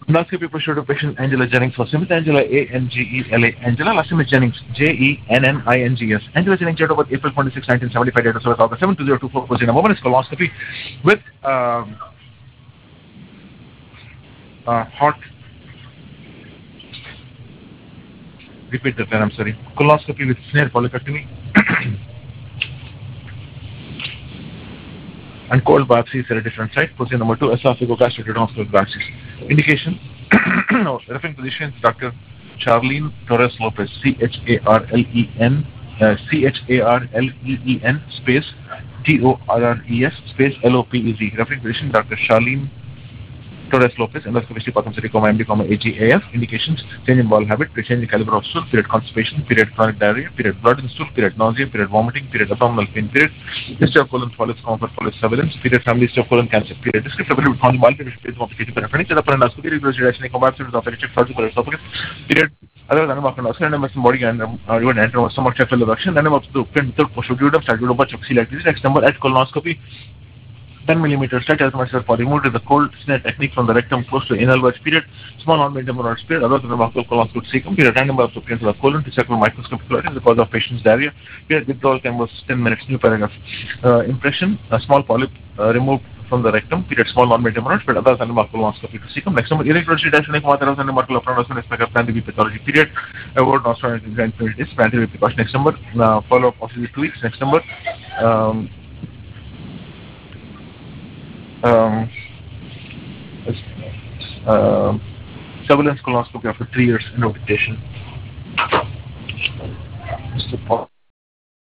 Endoscopy procedure to patient Angela Jennings for Smith Angela Angela Angela last name is Jennings Jenninges. Angela Jennings date of birth April 26, 1975, date of service August 7, 2024. Procedure number 1 is colonoscopy with hot. Repeat that again, I'm sorry. Colonoscopy with snare polypectomy and cold biopsy is at a different site. Procedure number 2, esophagogastric duodenal biopsies. Indication, referring physician is Dr. Charlene Torres Lopez, Charleen space TORRES space LOPEZ. Referring physician Dr. Charlene Torres Lopez, endoscopy Patham City, MD, AGAF. Indications, change in bowel habit, change in caliber of stool, period constipation, period chronic diarrhea, period blood in stool, period nausea, period vomiting, period abdominal pain, period history of colon polyps, common for polyps surveillance, period family history of colon cancer, period descriptive of chronic bowel period, period complicated period, the endoscopy, regular reduction in combined with operative surgical esophagus, period other than the body and stomach check reduction, then about the print third postduodenum, statuodopa, choxylactis. Next number at colonoscopy. 10 millimeters set as much as for removed with the cold snare technique from the rectum close to anal verge, period small non-medium hemorrhoids, period other than the buccal colonoscope cecum, period random biopsy of the colon to check for microscopic fluorescence the cause of patient's diarrhea, period withdrawal time was 10 minutes. New paragraph. Impression, a small polyp removed from the rectum, period small non-medium hemorrhoids, period other than the buccal colonoscopy to cecum. Next number, irregularity dash and comatose and buccal apprendoscopy expect plan to be pathology, period avoid nostril and is plan to be precaution. Next number, follow-up of 2 weeks. Next number, surveillance colonoscopy after 3 years in rehabilitation. Mr. Paul.